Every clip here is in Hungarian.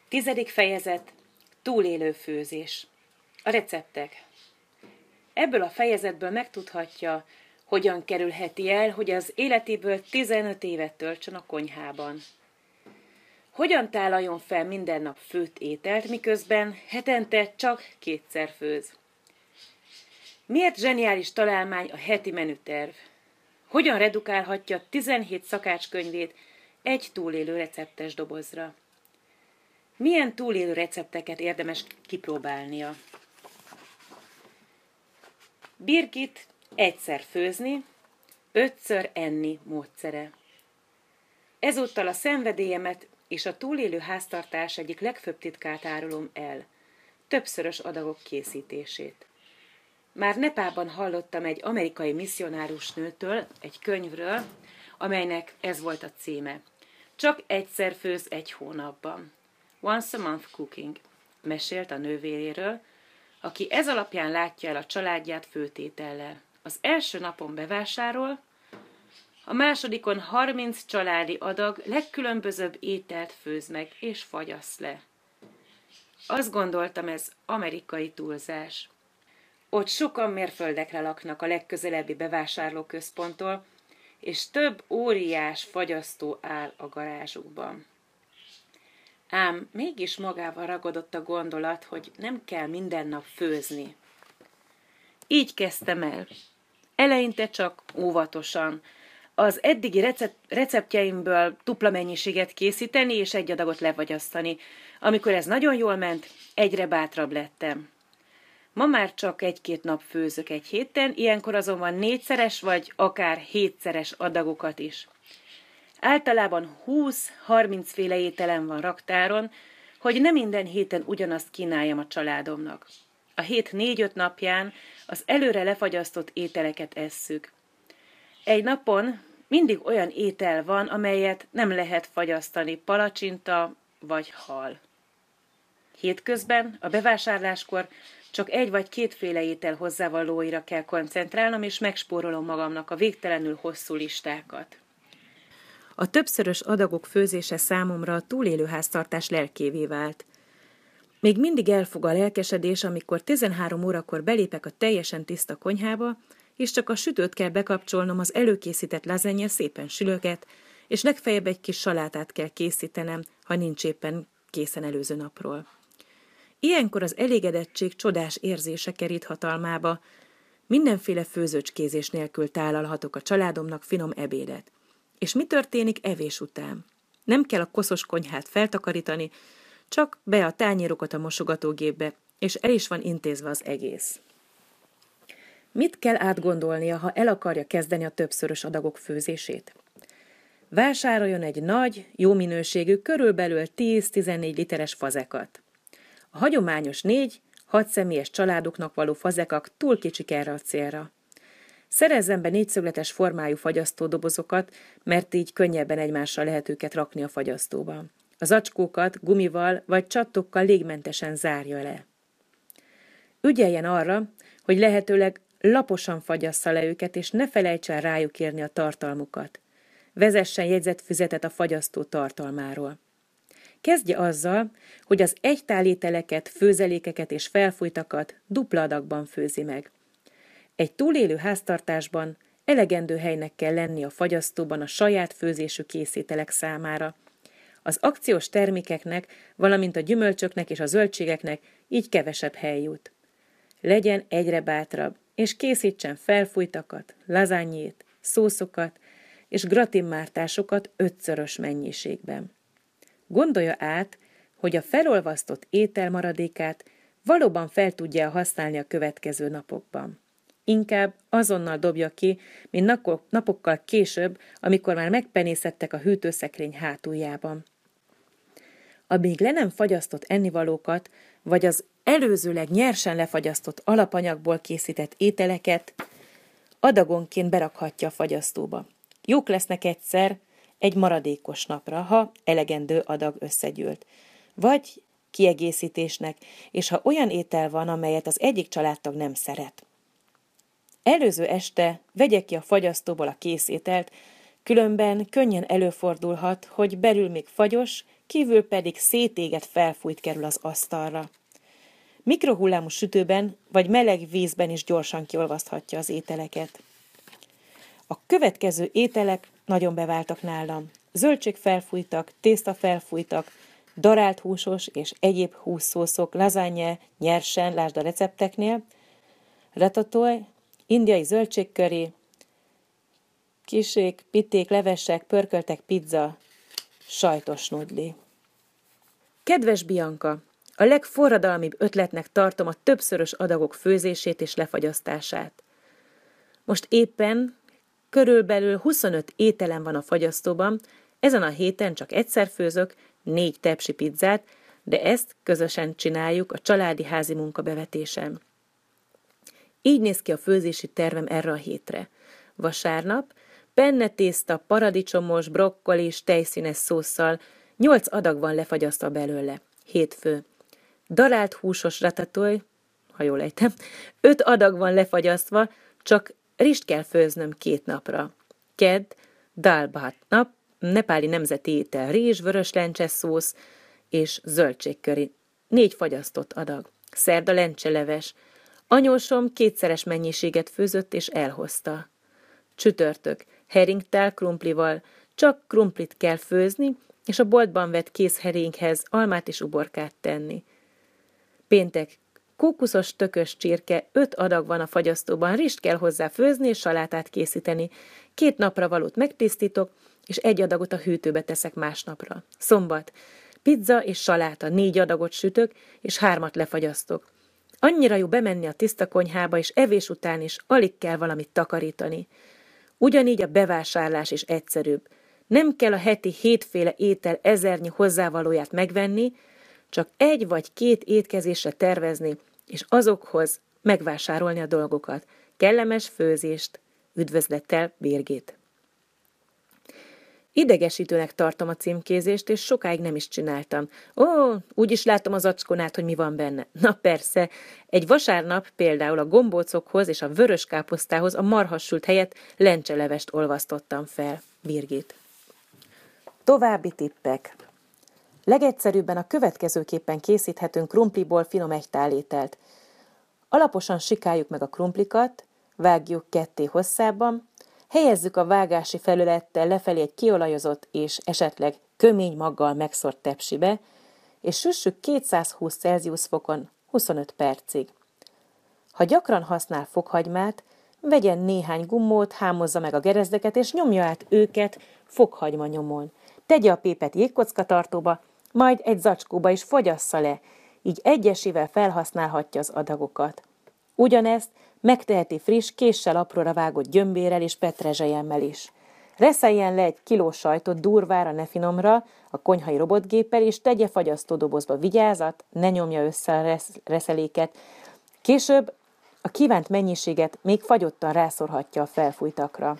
10. fejezet. Túlélő főzés. A receptek. Ebből a fejezetből megtudhatja, hogyan kerülheti el, hogy az életéből 15 évet töltsön a konyhában. Hogyan tálaljon fel minden nap főtt ételt, miközben hetente csak 2-szer főz. Miért zseniális találmány a heti menüterv? Hogyan redukálhatja 17 szakácskönyvét egy túlélő receptes dobozra? Milyen túlélő recepteket érdemes kipróbálnia? Birgit egyszer főzni, 5-ször enni módszere. Ezúttal a szenvedélyemet és a túlélő háztartás egyik legfőbb titkát árulom el, többszörös adagok készítését. Már Nepálban hallottam egy amerikai misszionárusnőtől egy könyvről, amelynek ez volt a címe. Csak egyszer főz egy hónapban. Once a month cooking. Mesélt a nővéréről, aki ez alapján látja el a családját főtétellel. Az első napon bevásárol, a másodikon 30 családi adag legkülönbözőbb ételt főz meg és fagyaszt le. Azt gondoltam, ez amerikai túlzás. Ott sokan mérföldekre laknak a legközelebbi bevásárlóközponttól, és több óriás fagyasztó áll a garázsukban. Ám mégis magával ragadott a gondolat, hogy nem kell minden nap főzni. Így kezdtem el. Eleinte csak óvatosan. Az eddigi receptjeimből dupla mennyiséget készíteni és egy adagot lefagyasztani. Amikor ez nagyon jól ment, egyre bátrabb lettem. Ma már csak 1-2 nap főzök egy héten, ilyenkor azonban 4-szeres vagy akár 7-szeres adagokat is. Általában 20-30 féle ételem van raktáron, hogy nem minden héten ugyanazt kínáljam a családomnak. A hét 4-5 napján az előre lefagyasztott ételeket esszük. Egy napon mindig olyan étel van, amelyet nem lehet fagyasztani, palacsinta vagy hal. Hétközben, a bevásárláskor csak 1 vagy 2 féle étel hozzávalóira kell koncentrálnom, és megspórolom magamnak a végtelenül hosszú listákat. A többszörös adagok főzése számomra a túlélő háztartás lelkévé vált. Még mindig elfog a lelkesedés, amikor 13 órakor belépek a teljesen tiszta konyhába, és csak a sütőt kell bekapcsolnom, az előkészített lasagne szépen sülöget, és legfeljebb egy kis salátát kell készítenem, ha nincs éppen készen előző napról. Ilyenkor az elégedettség csodás érzése kerít hatalmába, mindenféle főzőcskézés nélkül tálalhatok a családomnak finom ebédet. És mi történik evés után? Nem kell a koszos konyhát feltakarítani, csak be a tányérokat a mosogatógépbe, és el is van intézve az egész. Mit kell átgondolnia, ha el akarja kezdeni a többszörös adagok főzését? Vásároljon egy nagy, jó minőségű, körülbelül 10-14 literes fazekat. A hagyományos 4-6 személyes családoknak való fazekak túl kicsik erre a célra. Szerezzen be 4-szögletes formájú fagyasztódobozokat, mert így könnyebben egymással lehet őket rakni a fagyasztóba. A zacskókat gumival vagy csattokkal légmentesen zárja le. Ügyeljen arra, hogy lehetőleg laposan fagyassza le őket, és ne felejts el rájuk írni a tartalmukat. Vezessen jegyzetfüzetet a fagyasztó tartalmáról. Kezdje azzal, hogy az egytálételeket, főzelékeket és felfújtakat dupla adagban főzi meg. Egy túlélő háztartásban elegendő helynek kell lenni a fagyasztóban a saját főzésű készételek számára. Az akciós termékeknek, valamint a gyümölcsöknek és a zöldségeknek így kevesebb hely jut. Legyen egyre bátrabb, és készítsen felfújtakat, lasagnét, szószokat és gratinmártásokat 5-szörös mennyiségben. Gondolja át, hogy a felolvasztott ételmaradékát valóban fel tudja használni a következő napokban. Inkább azonnal dobja ki, mint napokkal később, amikor már megpenészettek a hűtőszekrény hátuljában. A még le nem fagyasztott ennivalókat, vagy az előzőleg nyersen lefagyasztott alapanyagból készített ételeket adagonként berakhatja a fagyasztóba. Jók lesznek egyszer egy maradékos napra, ha elegendő adag összegyűlt, vagy kiegészítésnek, és ha olyan étel van, amelyet az egyik családtag nem szeret. Előző este vegye ki a fagyasztóból a készételt, Különben könnyen előfordulhat, hogy belül még fagyos, kívül pedig szétégett felfújt kerül az asztalra. Mikrohullámú sütőben vagy meleg vízben is gyorsan kiolvaszthatja az ételeket. A következő ételek nagyon beváltak nálam. Zöldség felfújtak, tészta felfújtak, darált húsos és egyéb hússzószok, lasagne, nyersen, lásd a recepteknél, ratatouille, indiai zöldségköré, kisék, pitték, levesek, pörköltek, pizza, sajtos nudli. Kedves Bianca, a legforradalmibb ötletnek tartom a többszörös adagok főzését és lefagyasztását. Most éppen körülbelül 25 ételem van a fagyasztóban, ezen a héten csak egyszer főzök 4 tepsi pizzát, de ezt közösen csináljuk a családi házi munkabevetésem. Így néz ki a főzési tervem erre a hétre. Vasárnap penne tészta, paradicsomos, brokkolis, tejszínes szósszal, 8 adag van lefagyasztva belőle. Hétfő. Darált húsos ratatouille, ha jól ejtem, 5 adag van lefagyasztva, csak rizst kell főznöm 2 napra. Kedd, dal bhat nap, nepáli nemzeti étel, rizs, vörös lencse szósz és zöldségköri. 4 fagyasztott adag. Szerda lencseleves. Anyósom 2-szeres mennyiséget főzött és elhozta. Csütörtök. Heringtál krumplival. Csak krumplit kell főzni, és a boltban vett kész heringhez almát és uborkát tenni. Péntek. Kókuszos tökös csirke, 5 adag van a fagyasztóban, rizst kell hozzá főzni és salátát készíteni. 2 napra valót megtisztítok, és 1 adagot a hűtőbe teszek másnapra. Szombat. Pizza és saláta, 4 adagot sütök, és 3 lefagyasztok. Annyira jó bemenni a tiszta konyhába, és evés után is alig kell valamit takarítani. Ugyanígy a bevásárlás is egyszerűbb. Nem kell a heti 7 féle étel 1000-nyi hozzávalóját megvenni, csak 1 vagy 2 étkezésre tervezni, és azokhoz megvásárolni a dolgokat. Kellemes főzést. Üdvözlettel, Birgit. Idegesítőnek tartom a címkézést, és sokáig nem is csináltam. Úgy is látom az acskonát, hogy mi van benne. Na persze, egy vasárnap például a gombócokhoz és a vörös káposztához a marhassült helyett lencselevest olvasztottam fel. Birgit. További tippek. Legegyszerűbben a következőképpen készíthetünk krumpliból finom egytálételt. Alaposan sikáljuk meg a krumplikat, vágjuk ketté hosszában, helyezzük a vágási felülettel lefelé egy kiolajozott és esetleg kömény maggal megszort tepsibe, és süssük 220 Celsius fokon 25 percig. Ha gyakran használ fokhagymát, vegyen néhány gummót, hámozza meg a gerezdeket, és nyomja át őket fokhagyma nyomon. Tegye a pépet jégkockatartóba, majd egy zacskóba is fogyassza le, így egyesével felhasználhatja az adagokat. Ugyanezt megteheti friss, késsel apróra vágott gyömbérrel és petrezselyemmel is. Reszeljen le 1 kiló sajtot durvára, ne finomra, a konyhai robotgéppel, és tegye fagyasztódobozba. Vigyázat, ne nyomja össze a reszeléket. Később a kívánt mennyiséget még fagyottan rászorhatja a felfújtakra.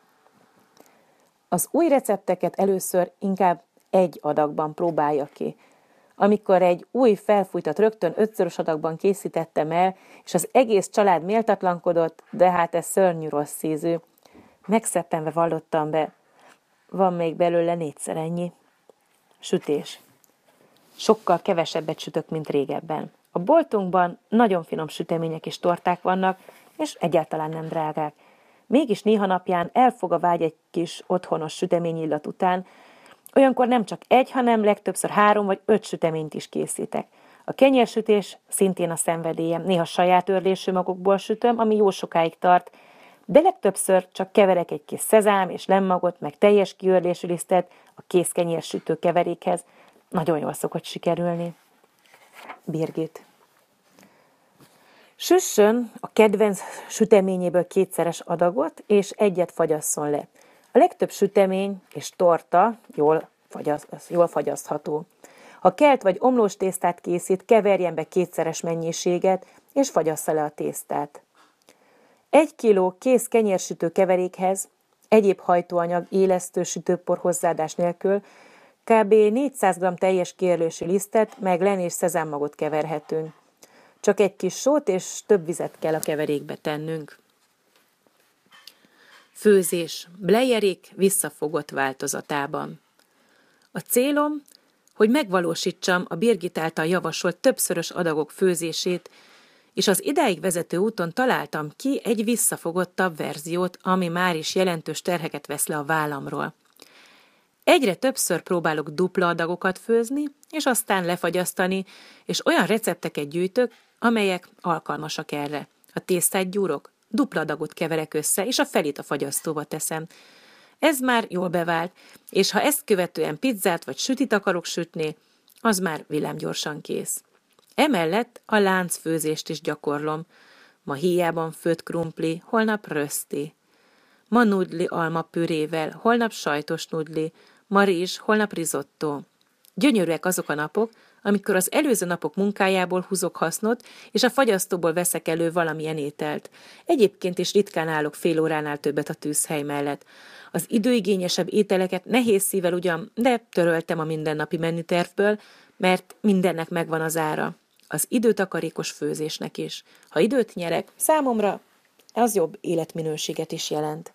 Az új recepteket először inkább 1 adagban próbálja ki. Amikor egy új felfújtat rögtön 5-szörös adagban készítettem el, és az egész család méltatlankodott, de hát ez szörnyű rossz ízű. Megszeppenve vallottam be. Van még belőle 4-szer ennyi. Sütés. Sokkal kevesebbet sütök, mint régebben. A boltunkban nagyon finom sütemények és torták vannak, és egyáltalán nem drágák. Mégis néha napján elfog a vágy egy kis otthonos süteményillat után, olyankor nem csak 1, hanem legtöbbször 3 vagy 5 süteményt is készítek. A kenyérsütés szintén a szenvedélyem. Néha saját őrlésű magokból sütöm, ami jó sokáig tart, de legtöbbször csak keverek egy kis szezám és lemmagot, meg teljes kiőrlésű lisztet a kész kenyérsütő keverékhez. Nagyon jól szokott sikerülni. Birgit. Süssön a kedvenc süteményéből 2-szeres adagot, és 1 fagyasszon le. A legtöbb sütemény és torta jól fagyasztható. Ha kelt vagy omlós tésztát készít, keverjen be 2-szeres mennyiséget, és fagyassza le a tésztát. 1 kiló kész kenyérsütő keverékhez, egyéb hajtóanyag, élesztő, sütőpor hozzáadás nélkül, kb. 400 g teljes kiérlésű lisztet, meg len és szezámmagot keverhetünk. Csak egy kis sót és több vizet kell a keverékbe tennünk. Főzés Blayerék visszafogott változatában. A célom, hogy megvalósítsam a Birgit által javasolt többszörös adagok főzését, és az idáig vezető úton találtam ki egy visszafogottabb verziót, ami már is jelentős terheket vesz le a vállamról. Egyre többször próbálok dupla adagokat főzni, és aztán lefagyasztani, és olyan recepteket gyűjtök, amelyek alkalmasak erre. Ha tésztát gyúrok, dupla adagot keverek össze, és a felét a fagyasztóba teszem. Ez már jól bevált, és ha ezt követően pizzát vagy sütit akarok sütni, az már villámgyorsan kész. Emellett a láncfőzést is gyakorlom. Ma héjában főtt krumpli, holnap röszti. Ma nudli alma pürével, holnap sajtos nudli, ma rizs, holnap risotto. Gyönyörűek azok a napok, amikor az előző napok munkájából húzok hasznot, és a fagyasztóból veszek elő valamilyen ételt. Egyébként is ritkán állok fél óránál többet a tűzhely mellett. Az időigényesebb ételeket nehéz szívvel ugyan, de töröltem a mindennapi menütervből, mert mindennek megvan az ára. Az időtakarékos főzésnek is. Ha időt nyerek, számomra az jobb életminőséget is jelent.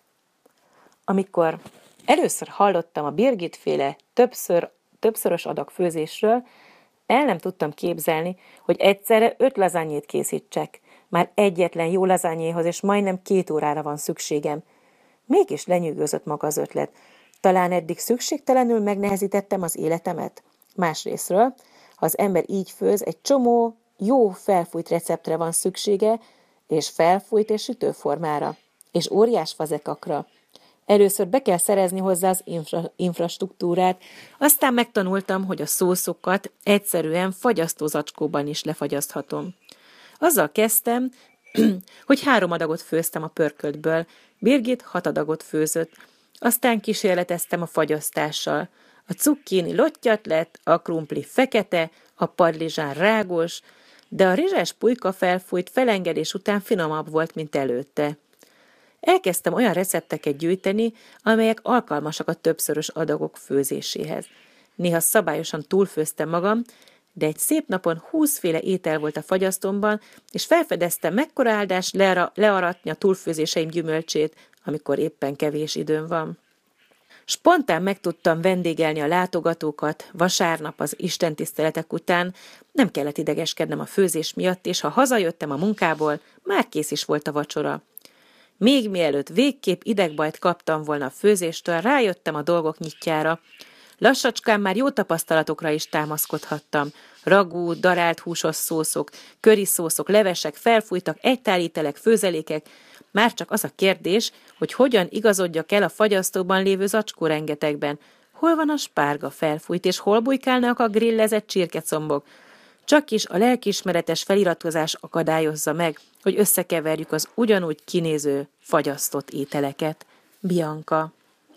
Amikor először hallottam a Birgit-féle többszörös adag főzésről, el nem tudtam képzelni, hogy egyszerre 5 lazányét készítsek. Már egyetlen jó lazányéhoz, és majdnem 2 órára van szükségem. Mégis lenyűgözött maga az ötlet. Talán eddig szükségtelenül megnehezítettem az életemet? Másrészről, ha az ember így főz, egy csomó jó felfújt receptre van szüksége, és felfújt és sütőformára, és óriás fazekakra. Először be kell szerezni hozzá az infrastruktúrát, aztán megtanultam, hogy a szószokat egyszerűen fagyasztózacskóban is lefagyaszthatom. Azzal kezdtem, hogy 3 adagot főztem a pörköltből, Birgit 6 adagot főzött, aztán kísérleteztem a fagyasztással. A cukkini lottyat lett, a krumpli fekete, a padlizsán rágos, de a rizses pulyka felfújt felengedés után finomabb volt, mint előtte. Elkezdtem olyan recepteket gyűjteni, amelyek alkalmasak a többszörös adagok főzéséhez. Néha szabályosan túlfőztem magam, de egy szép napon 20 féle étel volt a fagyasztomban, és felfedeztem, mekkora áldás learatni a túlfőzéseim gyümölcsét, amikor éppen kevés időm van. Spontán meg tudtam vendégelni a látogatókat, vasárnap az istentiszteletek után, nem kellett idegeskednem a főzés miatt, és ha hazajöttem a munkából, már kész is volt a vacsora. Még mielőtt végképp idegbajt kaptam volna a főzéstől, rájöttem a dolgok nyitjára. Lassacskán már jó tapasztalatokra is támaszkodhattam. Ragú, darált húsos szószok, köriszószok, levesek, felfújtak, egytálítelek, főzelékek. Már csak az a kérdés, hogy hogyan igazodjak el a fagyasztóban lévő zacskó rengetegben. Hol van a spárga felfújt, és hol bujkálnak a grillezett csirkecombok? Csak is a lelkiismeretes feliratkozás akadályozza meg, hogy összekeverjük az ugyanúgy kinéző, fagyasztott ételeket. Bianca.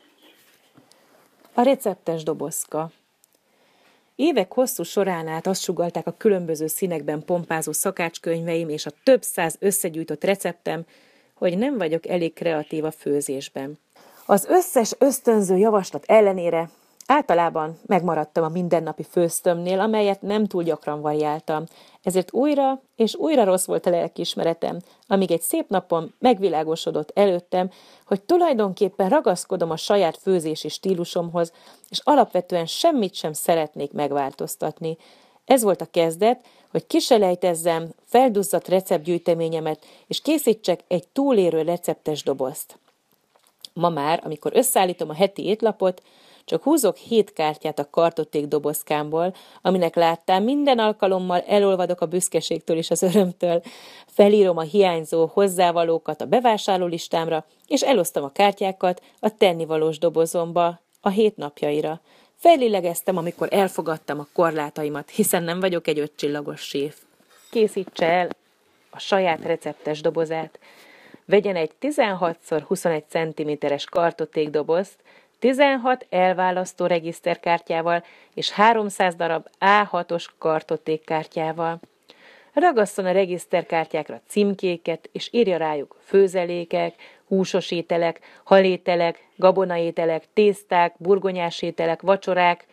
A receptes dobozka. Évek hosszú során át azt sugallták a különböző színekben pompázó szakácskönyveim és a több száz összegyűjtött receptem, hogy nem vagyok elég kreatív a főzésben. Az összes ösztönző javaslat ellenére általában megmaradtam a mindennapi főztömnél, amelyet nem túl gyakran variáltam. Ezért újra és újra rossz volt a lelkiismeretem, amíg egy szép napon megvilágosodott előttem, hogy tulajdonképpen ragaszkodom a saját főzési stílusomhoz, és alapvetően semmit sem szeretnék megváltoztatni. Ez volt a kezdet, hogy kiselejtezzem felduzzadt receptgyűjteményemet, és készítsek egy túlélő receptes dobozt. Ma már, amikor összeállítom a heti étlapot, csak húzok 7 kártyát a kartoték dobozkámból, aminek láttán minden alkalommal elolvadok a büszkeségtől és az örömtől. Felírom a hiányzó hozzávalókat a bevásárlólistámra, és elosztom a kártyákat a tennivalós dobozomba a 7 napjaira. Fellélegeztem, amikor elfogadtam a korlátaimat, hiszen nem vagyok egy 5 csillagos séf. Készítse el a saját receptes dobozát. Vegyen egy 16x21 cm-es kartotékdobozt, 16 elválasztó regiszterkártyával és 300 darab A6-os kartotékkártyával. Ragasszon a regiszterkártyákra címkéket, és írja rájuk főzelékek, húsos ételek, halételek, gabonaételek, tészták, burgonyás ételek, vacsorák,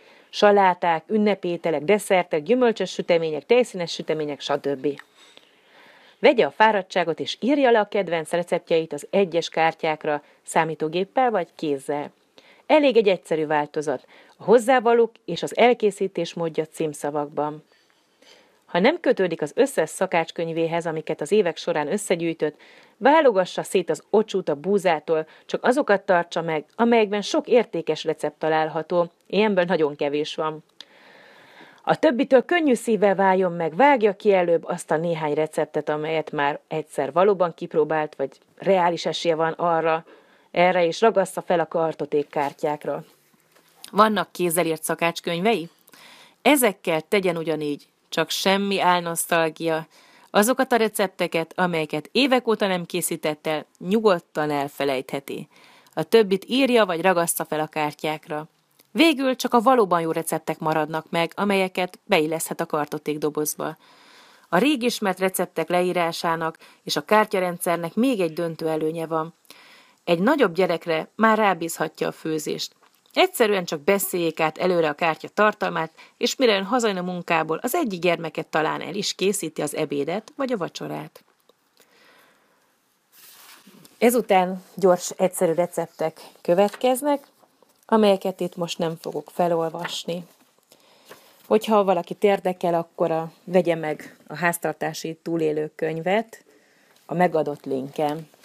saláták, ünnepételek, desszertek, gyümölcsös sütemények, tejszínes sütemények, stb. Vegye a fáradtságot és írja le a kedvenc receptjeit az egyes kártyákra, számítógéppel vagy kézzel. Elég egy egyszerű változat, a hozzávalók és az elkészítés módja címszavakban. Ha nem kötődik az összes szakácskönyvéhez, amiket az évek során összegyűjtött, válogassa szét az ocsút a búzától, csak azokat tartsa meg, amelyekben sok értékes recept található, ilyenből nagyon kevés van. A többitől könnyű szívvel váljon meg, vágja ki előbb azt a néhány receptet, amelyet már egyszer valóban kipróbált, vagy reális esélye van erre is ragassza fel a kartotékkártyákra. Vannak kézzel írt szakácskönyvei? Ezekkel tegyen ugyanígy, csak semmi álnosztalgia. Azokat a recepteket, amelyeket évek óta nem készített el, nyugodtan elfelejtheti. A többit írja vagy ragassza fel a kártyákra. Végül csak a valóban jó receptek maradnak meg, amelyeket beilleszthet a kartotékdobozba. A rég ismert receptek leírásának és a kártyarendszernek még egy döntő előnye van. Egy nagyobb gyerekre már rábízhatja a főzést. Egyszerűen csak beszéljék át előre a kártya tartalmát, és mire ön hazajön a munkából, az egyik gyermeket talán el is készíti az ebédet vagy a vacsorát. Ezután gyors, egyszerű receptek következnek, amelyeket itt most nem fogok felolvasni. Hogyha valakit érdekel, akkor vegye meg a háztartási túlélő könyvet a megadott linken.